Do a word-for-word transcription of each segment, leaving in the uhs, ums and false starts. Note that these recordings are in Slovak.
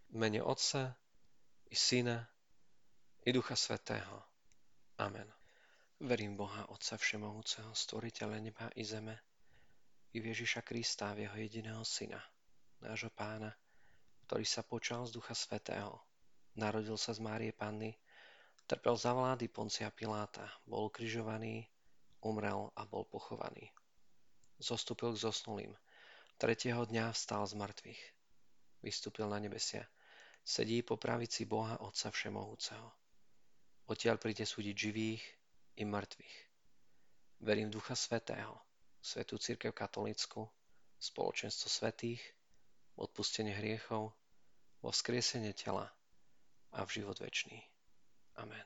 V mene Otca i Syna i Ducha Svätého. Amen. Verím v Boha Otca Všemohúceho, Stvoriteľa neba i zeme, i v Ježiša Krista, v Jeho jediného Syna, nášho Pána, ktorý sa počal z Ducha Svätého, narodil sa z Márie Panny, trpel za vlády Poncia Piláta, bol ukrižovaný, umrel a bol pochovaný. Zostúpil k zosnulým, tretieho dňa vstal z mŕtvych, vystúpil na nebesia, sedí po pravici Boha Otca Všemohúceho. Odtiaľ príde súdiť živých i mŕtvych. Verím v Ducha Svätého, Svätú cirkev katolícku, spoločenstvo svätých, odpustenie hriechov, vo vzkriesenie tela a v život večný. Amen.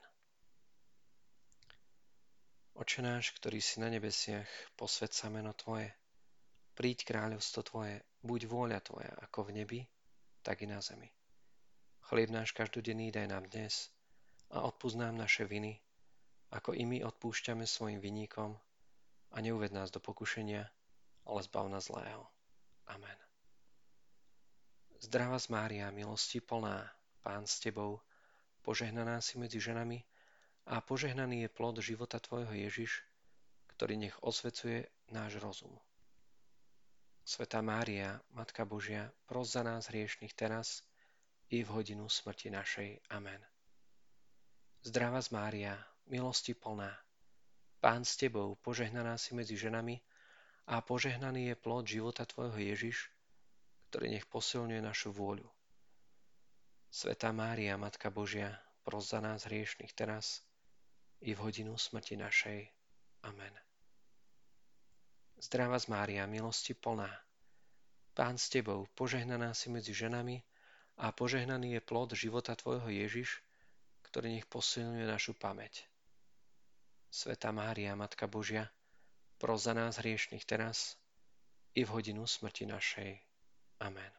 Oče náš, ktorý si na nebesiach, posväť sa meno Tvoje. Príď kráľovstvo Tvoje, buď vôľa Tvoja, ako v nebi, tak i na zemi. Chlieb náš každodenný daj nám dnes a odpusť nám naše viny, ako i my odpúšťame svojim vinníkom, a neuved nás do pokušenia, ale zbav nás zlého. Amen. Zdravá z Mária, milosti plná, Pán s Tebou, požehnaná si medzi ženami a požehnaný je plod života Tvojho Ježiš, ktorý nech osvecuje náš rozum. Svätá Mária, Matka Božia, pros za nás hriešnych teraz i v hodinu smrti našej. Amen. Zdravá z Mária, milosti plná, Pán s Tebou, požehnaná si medzi ženami a požehnaný je plod života Tvojho Ježiš, ktorý nech posilňuje našu vôľu. Svätá Mária, Matka Božia, pros za nás hriešnych teraz i v hodinu smrti našej. Amen. Zdravá z Mária, milosti plná, Pán s Tebou, požehnaná si medzi ženami a požehnaný je plod života Tvojho Ježiš, ktorý nech posilňuje našu pamäť. Svätá Mária, Matka Božia, pros za nás hriešnych teraz i v hodinu smrti našej. Amen.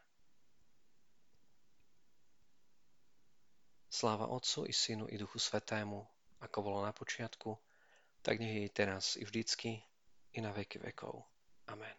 Sláva Otcu i Synu i Duchu Svätému, ako bolo na počiatku, tak nech je i teraz i vždycky i na veky vekov. Amen.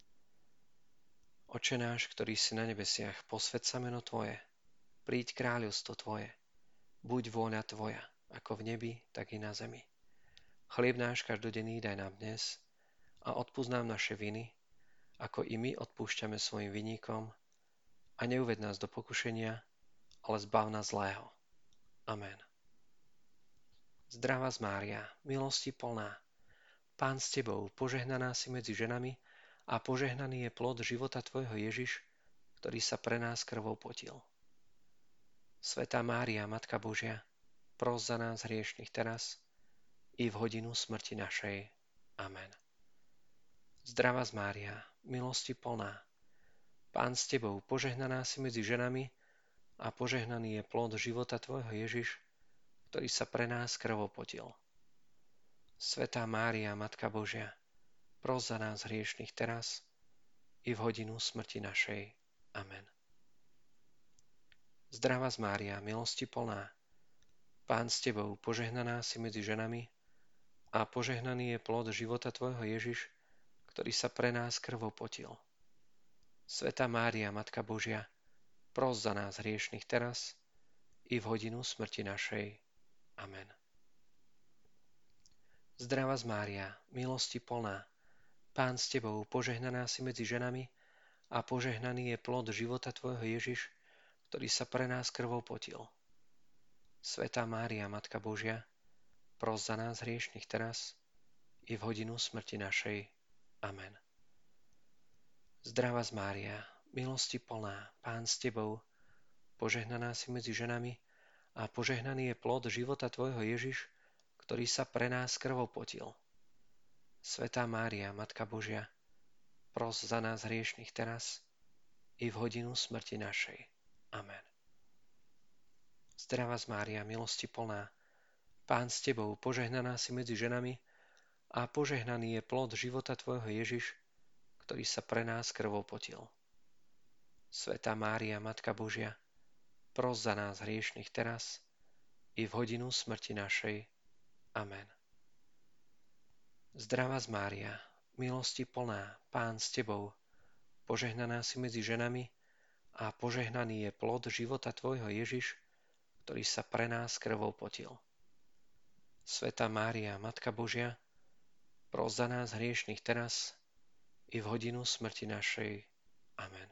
Oče náš, ktorý si na nebesiach, posväť sa meno Tvoje, príď kráľovstvo Tvoje, buď vôľa Tvoja, ako v nebi, tak i na zemi. Chlieb náš každodenný daj nám dnes a odpusť nám naše viny, ako i my odpúšťame svojim vinníkom, a neuved nás do pokušenia, ale zbav nás zlého. Amen. Zdravá z Mária, milosti plná, Pán s Tebou, požehnaná si medzi ženami a požehnaný je plod života Tvojho Ježiš, ktorý sa pre nás krvou potil. Svätá Mária, Matka Božia, pros za nás hriešnych teraz i v hodinu smrti našej. Amen. Zdravá z Mária, milosti plná, Pán s Tebou, požehnaná si medzi ženami a požehnaný je plod života Tvojho Ježiš, ktorý sa pre nás krvou potil. Svätá Mária, Matka Božia, pros za nás hriešnych teraz i v hodinu smrti našej. Amen. Zdravá z Mária, milosti plná, Pán s Tebou, požehnaná si medzi ženami a požehnaný je plod života Tvojho Ježiš, ktorý sa pre nás krvou potil. Svätá Mária, Matka Božia, pros za nás hriešnych teraz i v hodinu smrti našej. Amen. Zdravá z Mária, milosti plná, Pán s Tebou, požehnaná si medzi ženami a požehnaný je plod života Tvojho Ježiš, ktorý sa pre nás krvou potil. Svätá Mária, Matka Božia, pros za nás hriešnych teraz i v hodinu smrti našej. Amen. Zdravá z Mária, milosti plná, Pán s Tebou, požehnaná si medzi ženami a požehnaný je plod života Tvojho Ježiš, ktorý sa pre nás krvou potil. Svätá Mária, Matka Božia, pros za nás hriešnych teraz i v hodinu smrti našej. Amen. Zdravá z Mária, milosti plná, Pán s Tebou, požehnaná si medzi ženami a požehnaný je plod života Tvojho Ježiš, ktorý sa pre nás krvou potil. Svätá Mária, Matka Božia, pros za nás hriešnych teraz i v hodinu smrti našej. Amen. Zdravá z Mária, milosti plná, Pán s Tebou, požehnaná si medzi ženami a požehnaný je plod života tvojho Ježiš, ktorý sa pre nás krvou potil. Svätá Mária, Matka Božia, pros za nás hriešnych teraz i v hodinu smrti našej. Amen.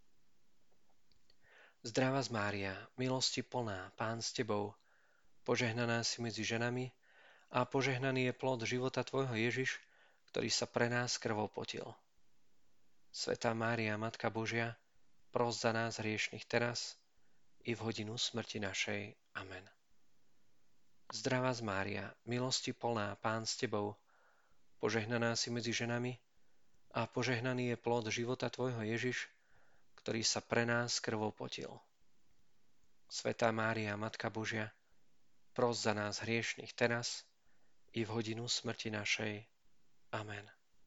Zdravá Mária, milosti plná, Pán s tebou, požehnaná si medzi ženami a požehnaný je plod života tvojho Ježiš, ktorý sa pre nás krvou potil. Svätá Mária, Matka Božia, pros za nás hriešnych teraz i v hodinu smrti našej. Amen. Zdravá Mária, milosti plná, Pán s tebou, požehnaná si medzi ženami a požehnaný je plod života tvojho Ježiš, ktorý sa pre nás krvou potil. Svätá Mária, Matka Božia, pros za nás hriešnych teraz i v hodinu smrti našej. Amen.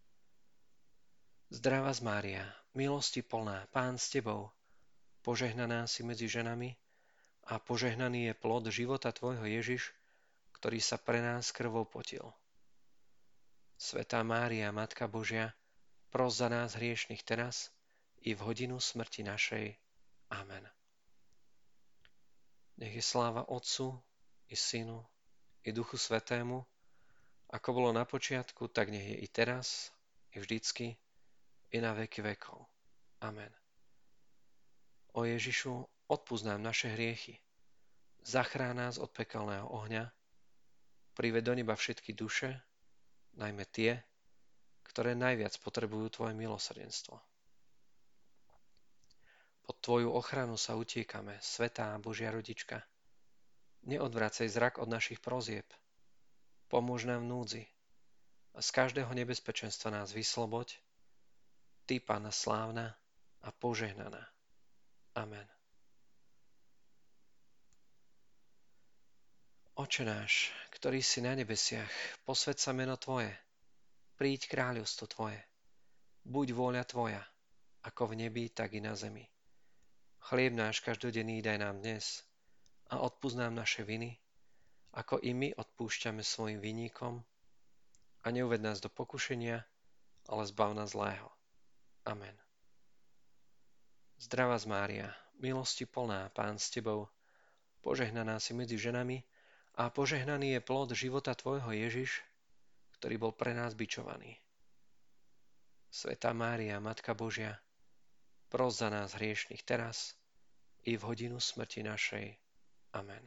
Zdravá Mária, milosti plná, Pán s tebou, požehnaná si medzi ženami a požehnaný je plod života tvojho Ježiš, ktorý sa pre nás krvou potil. Svätá Mária, Matka Božia, pros za nás hriešnych teraz i v hodinu smrti našej. Amen. Nech je sláva Otcu i Synu i Duchu Svätému, ako bolo na počiatku, tak nech je i teraz, i vždycky, i na veky vekov. Amen. O Ježišu, odpusť nám naše hriechy, zachrán nás od pekelného ohňa, prived do neba všetky duše, najmä tie, ktoré najviac potrebujú tvoje milosrdenstvo. Pod tvoju ochranu sa utiekame, svätá Božia rodička. Neodvracej zrak od našich prozieb, pomôž nám v núdzi a z každého nebezpečenstva nás vysloboď, Ty, Panna slávna a požehnaná. Amen. Oče náš, ktorý si na nebesiach, posväť sa meno Tvoje, príď kráľovstvo Tvoje, buď vôľa Tvoja, ako v nebi, tak i na zemi. Chlieb náš každodenný daj nám dnes a odpusť nám naše viny, ako i my odpúšťame svojim vinníkom, a neuved nás do pokušenia, ale zbav nás zlého. Amen. Zdravá Mária, milosti plná, Pán s tebou, požehnaná si medzi ženami a požehnaný je plod života tvojho Ježiš, ktorý bol pre nás bičovaný. Svätá Mária, Matka Božia, pros za nás hriešnych teraz i v hodinu smrti našej. Amen.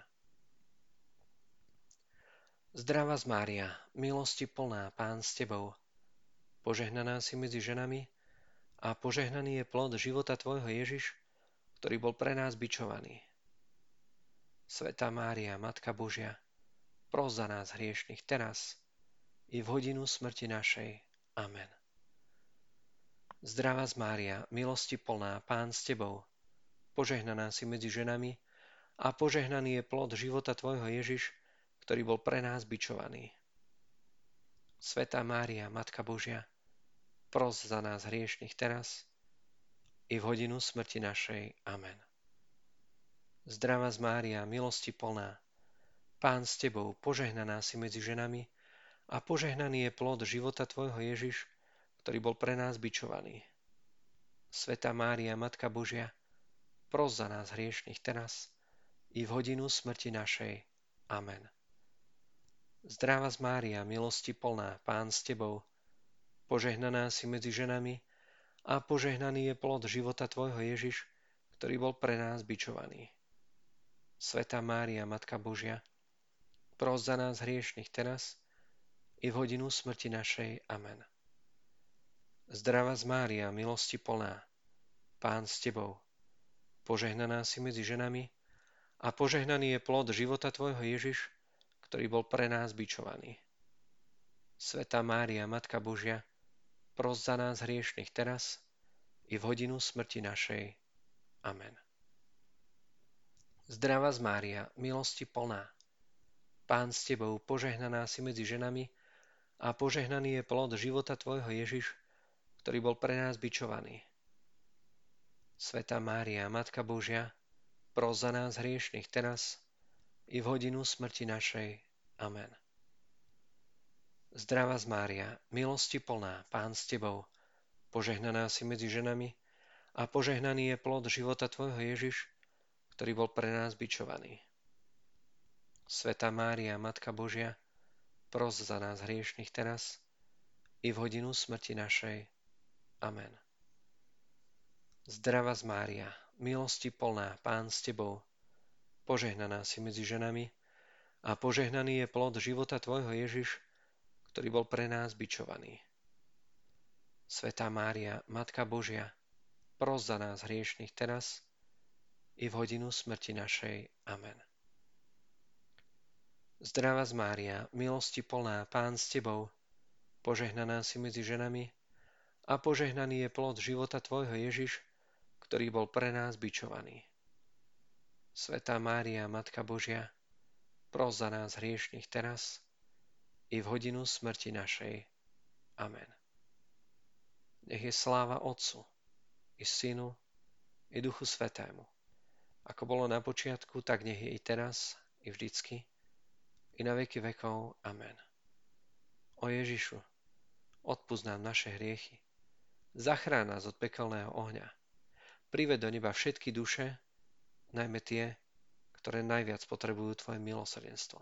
Zdravá Mária, milosti plná, Pán s tebou, požehnaná si medzi ženami a požehnaný je plod života tvojho Ježiš, ktorý bol pre nás bičovaný. Svätá Mária, Matka Božia, pros za nás hriešnych teraz i v hodinu smrti našej. Amen. Zdravá Mária, milosti plná, Pán s tebou, požehnaná si medzi ženami a požehnaný je plod života tvojho Ježiš, ktorý bol pre nás bičovaný. Svätá Mária, Matka Božia, pros za nás hriešnych teraz i v hodinu smrti našej. Amen. Zdravá Mária, milosti plná, Pán s tebou, požehnaná si medzi ženami a požehnaný je plod života tvojho Ježiš, ktorý bol pre nás bičovaný. Svätá Mária, Matka Božia, pros za nás hriešnych teraz i v hodinu smrti našej. Amen. Zdravá Mária, milosti plná, Pán s tebou, požehnaná si medzi ženami a požehnaný je plod života tvojho Ježiš, ktorý bol pre nás bičovaný. Svätá Mária, Matka Božia, pros za nás hriešnych teraz i v hodinu smrti našej. Amen. Zdravá Mária, milosti plná, Pán s tebou, požehnaná si medzi ženami a požehnaný je plod života tvojho Ježiš, ktorý bol pre nás bičovaný. Svätá Mária, Matka Božia, pros za nás hriešnych teraz i v hodinu smrti našej. Amen. Zdravá Mária, milosti plná, Pán s tebou, požehnaná si medzi ženami a požehnaný je plod života tvojho Ježiš, ktorý bol pre nás bičovaný. Svätá Mária, Matka Božia, pros za nás hriešnych teraz i v hodinu smrti našej. Amen. Zdravá Mária, milosti plná, Pán s tebou, požehnaná si medzi ženami a požehnaný je plod života tvojho Ježiš, ktorý bol pre nás bičovaný. Svätá Mária, Matka Božia, pros za nás hriešnych teraz i v hodinu smrti našej. Amen. Zdravá Mária, milosti plná, Pán s tebou, požehnaná si medzi ženami a požehnaný je plod života tvojho Ježiš, ktorý bol pre nás bičovaný. Svätá Mária, Matka Božia, pros za nás hriešnych teraz i v hodinu smrti našej. Amen. Zdravá Mária, milosti plná, Pán s tebou, požehnaná si medzi ženami a požehnaný je plod života tvojho Ježiš, ktorý bol pre nás bičovaný. Svätá Mária, Matka Božia, pros za nás hriešnych teraz i v hodinu smrti našej. Amen. Nech je sláva Otcu i Synu i Duchu Svätému, ako bolo na počiatku, tak nech je i teraz, i vždycky, i na veky vekov. Amen. O Ježišu, odpusť nám naše hriechy, zachráň nás od pekelného ohňa, prived do neba všetky duše, najmä tie, ktoré najviac potrebujú tvoje milosrdenstvo.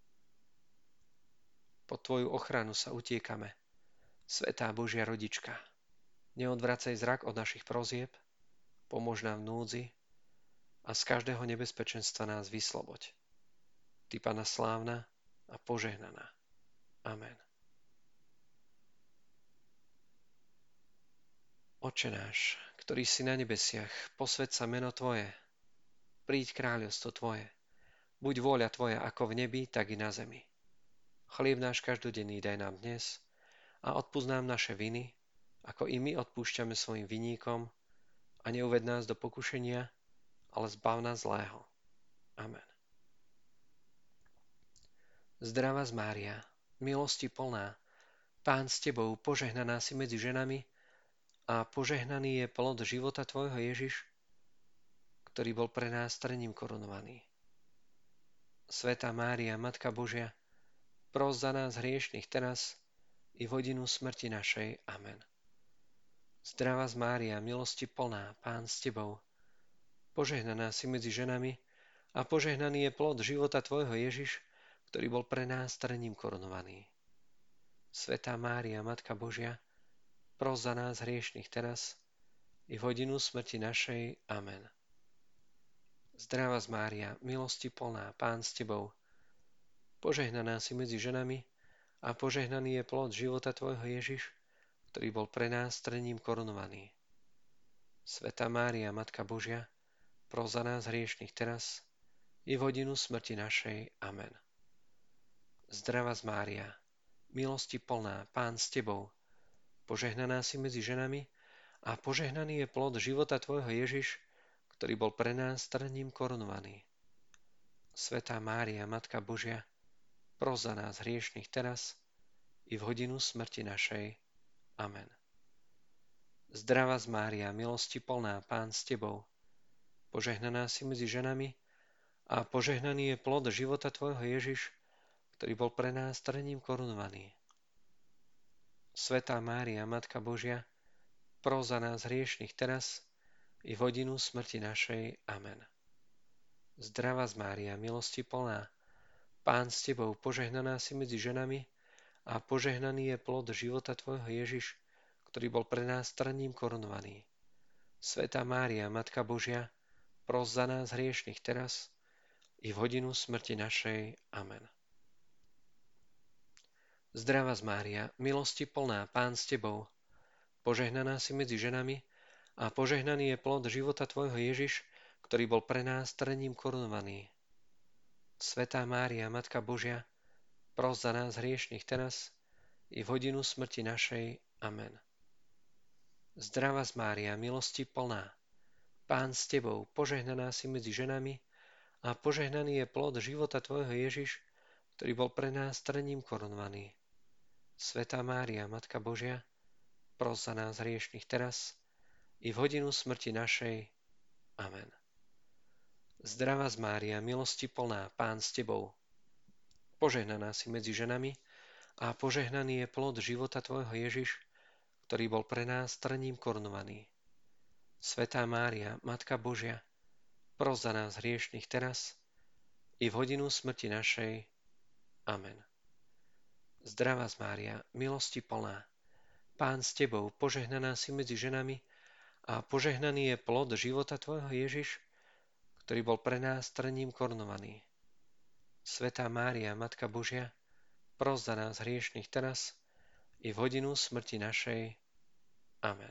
Pod tvoju ochranu sa utiekame, Svätá Božia Rodička. Neodvracaj zrak od našich prozieb, pomôž nám v núdzi a z každého nebezpečenstva nás vysloboď. Ty, Panna slávna a požehnaná. Amen. Otče náš, ktorý si na nebesiach, posväť sa meno Tvoje, príď kráľovstvo Tvoje, buď vôľa Tvoja ako v nebi, tak i na zemi. Chlieb náš každodenný daj nám dnes a odpusť nám naše viny, ako i my odpúšťame svojim viníkom, a neuved nás do pokušenia, ale zbav nás zlého. Amen. Zdravá Mária, milosti plná, Pán s tebou, požehnaná si medzi ženami a požehnaný je plod života tvojho Ježiš, ktorý bol pre nás trním korunovaný. Svätá Mária, Matka Božia, pros za nás hriešnych teraz i v hodinu smrti našej. Amen. Zdravá Mária, milosti plná, Pán s tebou, požehnaná si medzi ženami a požehnaný je plod života tvojho Ježiš, ktorý bol pre nás trním korunovaný. Svätá Mária, Matka Božia, pros za nás hriešnych teraz i v hodinu smrti našej. Amen. Zdravá Mária, milosti plná, Pán s tebou, požehnaná si medzi ženami a požehnaný je plod života tvojho Ježiš, ktorý bol pre nás trním korunovaný. Svätá Mária, Matka Božia, pros za nás hriešnych teraz i v hodinu smrti našej. Amen. Zdravá Mária, milosti plná, Pán s tebou, požehnaná si medzi ženami a požehnaný je plod života tvojho Ježiš, ktorý bol pre nás trním korunovaný. Svätá Mária, Matka Božia, pros za nás hriešnych teraz i v hodinu smrti našej. Amen. Zdravá Mária, milosti plná, Pán s tebou, požehnaná si medzi ženami a požehnaný je plod života tvojho Ježiš, ktorý bol pre nás trním korunovaný. Svätá Mária, Matka Božia, pros za nás hriešnych teraz i v hodinu smrti našej. Amen. Zdravá Mária, milosti plná, Pán s tebou, požehnaná si medzi ženami a požehnaný je plod života tvojho Ježiš, ktorý bol pre nás trním korunovaný. Svätá Mária, Matka Božia, pros za nás hriešnych teraz i v hodinu smrti našej. Amen. Zdravá Mária, milosti plná, Pán s tebou, požehnaná si medzi ženami a požehnaný je plod života tvojho Ježiš, ktorý bol pre nás trním korunovaný. Svätá Mária, Matka Božia, pros za nás hriešnych teraz i v hodinu smrti našej. Amen. Zdravá Mária, milosti plná, Pán s tebou, požehnaná si medzi ženami a požehnaný je plod života tvojho Ježiš, ktorý bol pre nás trním korunovaný. Svätá Mária, Matka Božia, pros za nás hriešnych teraz i v hodinu smrti našej. Amen. Zdravá Mária, milosti plná, Pán s tebou, požehnaná si medzi ženami a požehnaný je plod života tvojho Ježiš, ktorý bol pre nás trním korunovaný. Svätá Mária, Matka Božia, pros za nás hriešnych teraz i v hodinu smrti našej. Amen. Zdravá Mária, milosti plná, Pán s Tebou, požehnaná si medzi ženami a požehnaný je plod života Tvojho Ježiš, ktorý bol pre nás trním korunovaný. Svätá Mária, Matka Božia, pros za nás hriešnych teraz i v hodinu smrti našej. Amen.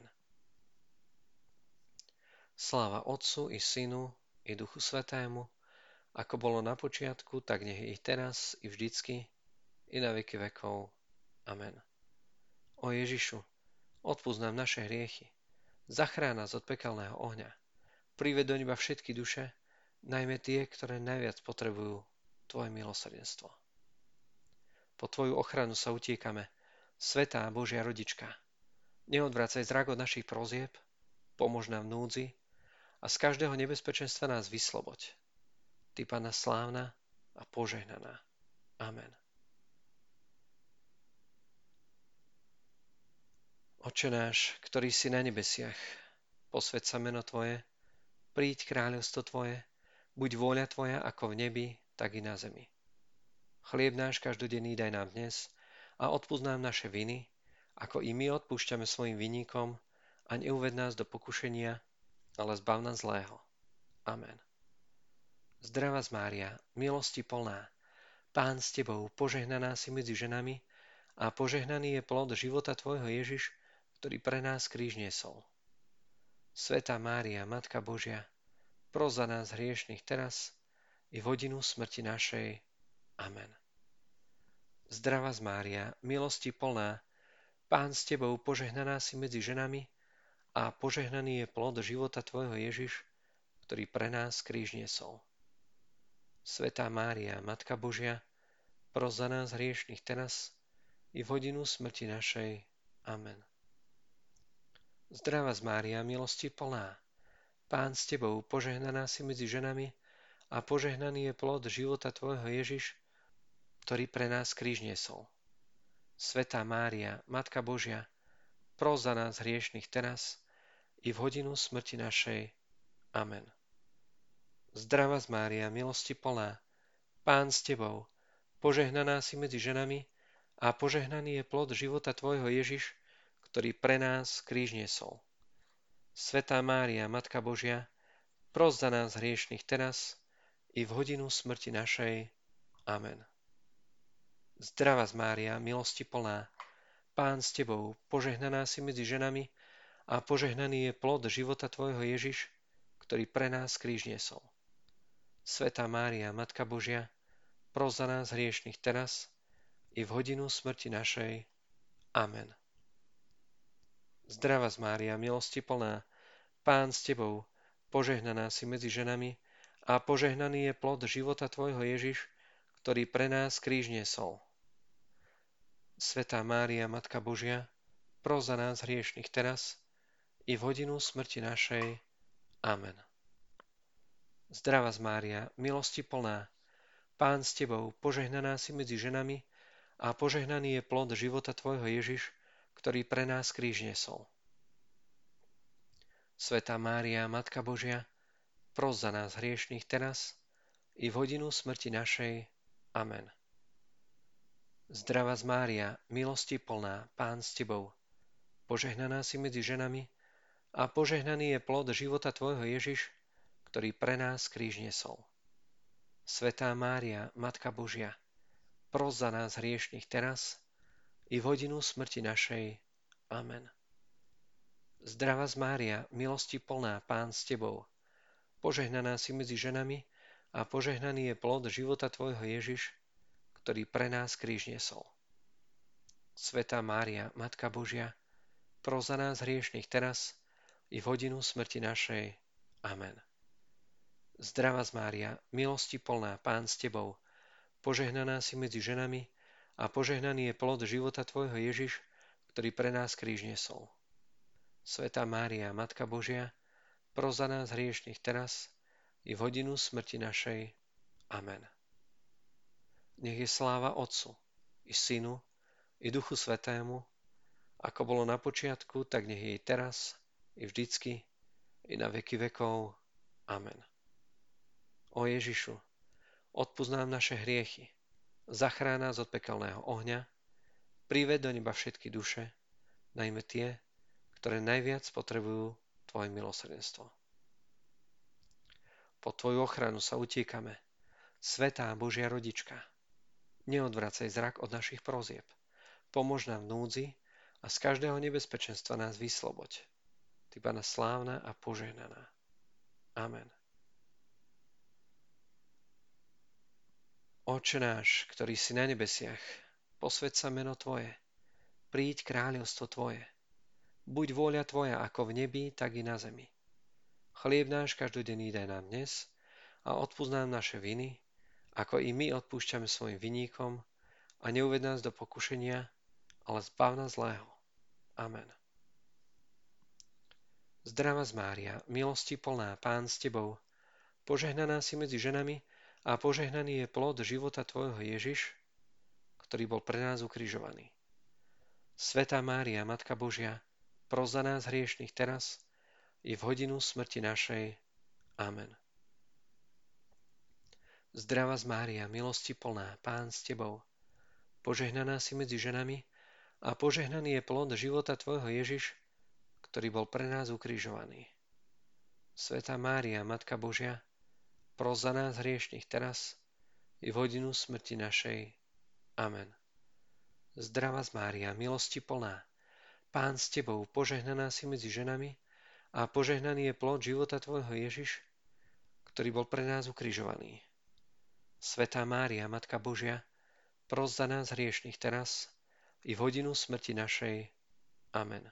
Sláva Otcu i Synu i Duchu Svätému, ako bolo na počiatku, tak nech je i teraz, i vždycky, i na veky vekov. Amen. O Ježišu, odpusť nám naše hriechy, zachráň nás od pekelného ohňa, prived do neba všetky duše, najmä tie, ktoré najviac potrebujú Tvoje milosrdenstvo. Po Tvoju ochranu sa utiekame, Svätá Božia Rodička. Neodvracaj zrak od našich prosieb, pomôž nám v núdzi a z každého nebezpečenstva nás vysloboď. Ty, Panna slávna a požehnaná. Amen. Otče náš, ktorý si na nebesiach, posväť sa meno Tvoje, príď kráľovstvo Tvoje, buď vôľa Tvoja ako v nebi, tak i na zemi. Chlieb náš každodenný daj nám dnes a odpusť nám naše viny, ako i my odpúšťame svojim vinníkom, a neuved nás do pokušenia, ale zbav nás zlého. Amen. Zdravá Mária, milosti plná, Pán s Tebou, požehnaná si medzi ženami a požehnaný je plod života Tvojho Ježiš, ktorý pre nás kríž niesol. Svätá Mária, Matka Božia, pros za nás hriešnych teraz i v hodinu smrti našej. Amen. Zdravá Mária, milosti plná, Pán s Tebou, požehnaná si medzi ženami a požehnaný je plod života Tvojho Ježiš, ktorý pre nás kríž niesol. Svätá Mária, Matka Božia, pros za nás hriešnych teraz i v hodinu smrti našej. Amen. Zdravá Mária, milosti plná, Pán s Tebou, požehnaná si medzi ženami a požehnaný je plod života Tvojho Ježiš, ktorý pre nás kríž niesol. Svätá Mária, Matka Božia, pros za nás hriešnych teraz i v hodinu smrti našej. Amen. Zdravá Mária, milosti plná, Pán s Tebou, požehnaná si medzi ženami a požehnaný je plod života Tvojho Ježiš, ktorý pre nás kríž niesol. Svätá Mária, Matka Božia, pros za nás hriešnych teraz i v hodinu smrti našej. Amen. Zdravá Mária, milosti plná, Pán s Tebou, požehnaná si medzi ženami a požehnaný je plod života Tvojho Ježiš, ktorý pre nás kríž niesol. Svätá Mária, Matka Božia, pros za nás hriešnych teraz i v hodinu smrti našej. Amen. Zdravá Mária, milosti plná, Pán s Tebou, požehnaná si medzi ženami a požehnaný je plod života Tvojho Ježiš, ktorý pre nás kríž niesol. Svätá Mária, Matka Božia, pros za nás hriešnych teraz i v hodinu smrti našej. Amen. Zdravá Mária, milosti plná, Pán s Tebou, požehnaná si medzi ženami a požehnaný je plod života Tvojho Ježiš, ktorý pre nás kríž niesol. Svätá Mária, Matka Božia, pros za nás hriešnych teraz i v hodinu smrti našej. Amen. Zdravá Mária, milosti plná, Pán s Tebou, požehnaná si medzi ženami a požehnaný je plod života Tvojho Ježiš, ktorý pre nás kríž niesol. Svätá Mária, Matka Božia, pros za nás hriešnych teraz i v hodinu smrti našej. Amen. Zdravá Mária, milosti plná, Pán s Tebou, požehnaná si medzi ženami a požehnaný je plod života Tvojho Ježiš, ktorý pre nás kríž niesol. Svätá Mária, Matka Božia, pros za nás hriešnych teraz i v hodinu smrti našej. Amen. Zdravá Mária, milosti plná, Pán s Tebou, požehnaná si medzi ženami a požehnaný je plod života Tvojho Ježiš, ktorý pre nás kríž niesol. Svätá Mária, Matka Božia, pros za nás hriešnych teraz i v hodinu smrti našej. Amen. Nech je sláva Otcu i Synu i Duchu Svätému, ako bolo na počiatku, tak nech je i teraz, i vždycky, i na veky vekov. Amen. O Ježišu, odpusť nám naše hriechy, zachráň nás od pekelného ohňa, prived do neba všetky duše, najmä tie, ktoré najviac potrebujú Tvoje milosrdenstvo. Pod Tvoju ochranu sa utiekame. Svätá Božia rodička, neodvracaj zrak od našich prozieb. Pomôž nám v núdzi a z každého nebezpečenstva nás vysloboď. Ty, Panna slávna a požehnaná. Amen. Otče náš, ktorý si na nebesiach, posväť sa meno Tvoje, príď kráľovstvo Tvoje. Buď vôľa Tvoja ako v nebi, tak i na zemi. Chlieb náš každodenný daj nám dnes a odpusť nám naše viny, ako i my odpúšťame svojim viníkom, a neuved nás do pokušenia, ale zbav nás zlého. Amen. Zdravá Mária, milosti plná, Pán s Tebou, požehnaná si medzi ženami a požehnaný je plod života Tvojho Ježiš, ktorý bol pre nás ukrižovaný. Svätá Mária, Matka Božia, pros za nás hriešnych teraz i v hodinu smrti našej. Amen. Zdravá Mária, milosti plná, Pán s Tebou, požehnaná si medzi ženami a požehnaný je plod života Tvojho Ježiš, ktorý bol pre nás ukrižovaný. Svätá Mária, Matka Božia, pros za nás hriešnych teraz i v hodinu smrti našej. Amen. Zdravá Mária, milosti plná, Pán s Tebou, požehnaná si medzi ženami a požehnaný je plod života Tvojho Ježiš, ktorý bol pre nás ukrižovaný. Svätá Mária, Matka Božia, pros za nás hriešnych teraz i v hodinu smrti našej. Amen.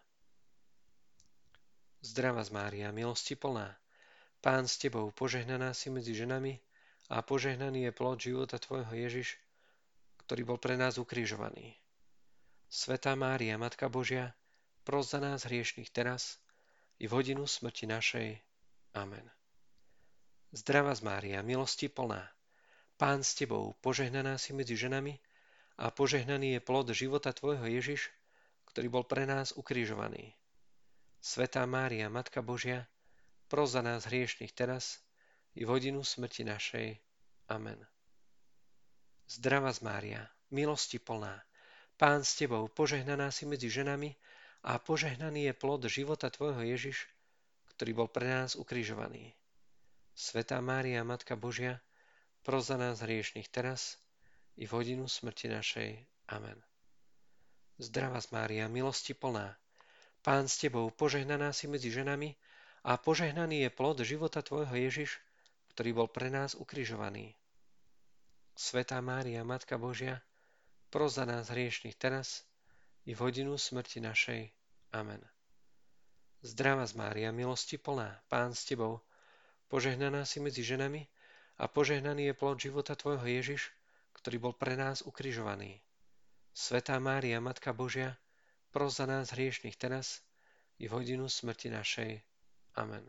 Zdravá Mária, milosti plná, Pán s Tebou, požehnaná si medzi ženami a požehnaný je plod života Tvojho Ježiš, ktorý bol pre nás ukrižovaný. Svätá Mária, Matka Božia, pros za nás hriešnych teraz i v hodinu smrti našej. Amen. Zdravá Mária, milosti plná, Pán s Tebou, požehnaná si medzi ženami a požehnaný je plod života Tvojho Ježiš, ktorý bol pre nás ukrižovaný. Svätá Mária, Matka Božia, pros za nás hriešnych teraz i v hodinu smrti našej. Amen. Zdravá Mária, milosti plná, Pán s Tebou, požehnaná si medzi ženami a požehnaný je plod života Tvojho Ježiš, ktorý bol pre nás ukrižovaný. Svätá Mária, Matka Božia, pros za nás hriešnych teraz i v hodinu smrti našej. Amen. Zdravá Mária, milosti plná, Pán s Tebou, požehnaná si medzi ženami a požehnaný je plod života Tvojho Ježiš, ktorý bol pre nás ukrižovaný. Svätá Mária, Matka Božia, pros za nás hriešnych teraz i v hodinu smrti našej. Amen. Zdravá Mária, milosti plná, Pán s Tebou, požehnaná si medzi ženami a požehnaný je plod života Tvojho Ježiš, ktorý bol pre nás ukrižovaný. Svätá Mária, Matka Božia, pros za nás hriešnych teraz i v hodinu smrti našej. Amen.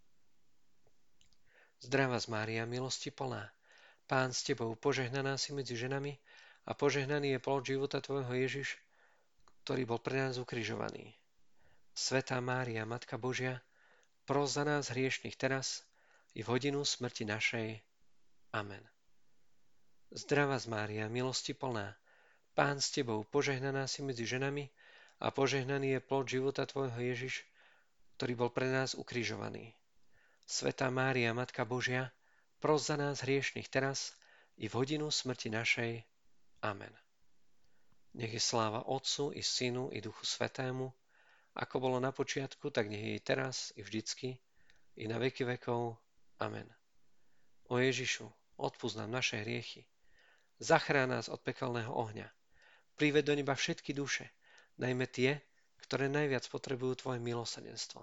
Zdravá Mária, milosti plná, Pán s Tebou, požehnaná si medzi ženami a požehnaný je plod života Tvojho Ježiš, ktorý bol pre nás ukrižovaný. Svätá Mária, Matka Božia, pros za nás hriešnych teraz i v hodinu smrti našej. Amen. Zdravá Mária, milosti plná, Pán s Tebou, požehnaná si medzi ženami a požehnaný je plod života Tvojho Ježiš, ktorý bol pre nás ukrižovaný. Svätá Mária, Matka Božia, pros za nás hriešnych teraz i v hodinu smrti našej. Amen. Nech je sláva Otcu i Synu i Duchu Svätému, ako bolo na počiatku, tak nech je i teraz i vždycky i na veky vekov. Amen. O Ježišu, odpusť nám naše hriechy, zachráň nás od pekelného ohňa, prived do neba všetky duše, najmä tie, ktoré najviac potrebujú Tvoje milosrdenstvo.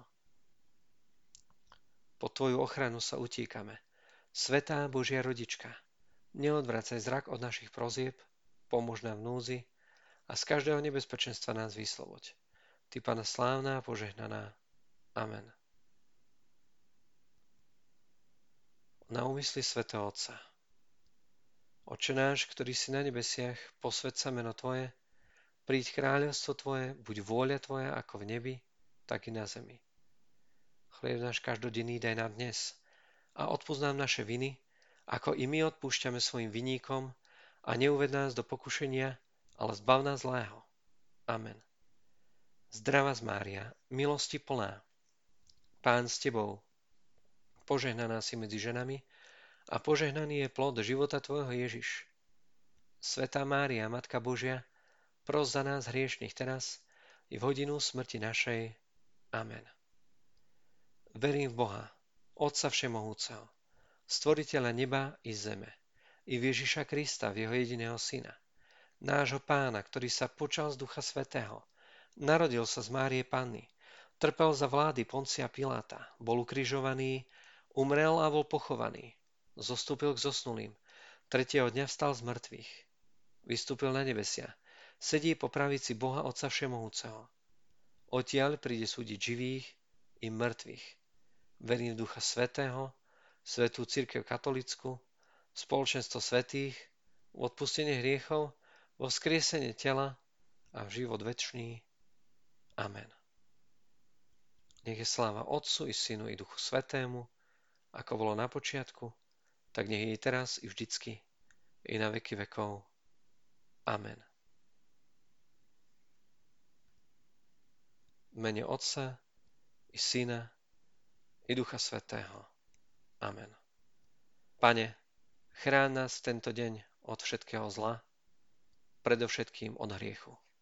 Pod Tvoju ochranu sa utíkame. Svätá Božia rodička, neodvracaj zrak od našich prozieb, pomôž nám v núdzi a z každého nebezpečenstva nás vysloboď. Ty, Panna slávna a požehnaná. Amen. Na úmysly svätého Otca. Otče náš, ktorý si na nebesiach, posväť sa meno Tvoje, príď kráľovstvo Tvoje, buď vôľa Tvoja ako v nebi, tak i na zemi. Chlieb náš každodenný daj nám dnes a odpúsť nám naše viny, ako i my odpúšťame svojim viníkom a neuved nás do pokušenia, ale zbav nás zlého. Amen. Zdravá Mária, milosti plná, Pán s tebou, požehnaná si medzi ženami a požehnaný je plod života tvojho Ježiš. Svätá Mária, Matka Božia, pros za nás hriešnych teraz i v hodinu smrti našej. Amen. Verím v Boha, Otca Všemohúceho, Stvoriteľa neba i zeme, i v Ježiša Krista, v jeho jediného Syna, nášho Pána, ktorý sa počal z Ducha Svätého, narodil sa z Márie Panny, trpel za vlády Poncia Piláta, bol ukrižovaný, umrel a bol pochovaný, zostúpil k zosnulým, tretieho dňa vstal z mŕtvych, vystúpil na nebesia, sedí po pravici Boha Otca Všemohúceho. Odtiaľ príde súdiť živých i mŕtvych. Verím v Ducha Svätého, Svätú cirkev katolickú, spoločenstvo svätých, v odpustenie hriechov, vo vzkriesenie tela a v život večný. Amen. Nech je sláva Otcu i Synu i Duchu Svätému, ako bolo na počiatku, tak nech je i teraz i vždycky, i na veky vekov. Amen. V mene Otca i Syna i Ducha Svätého. Amen. Pane, chráň nás v tento deň od všetkého zla, predovšetkým od hriechu.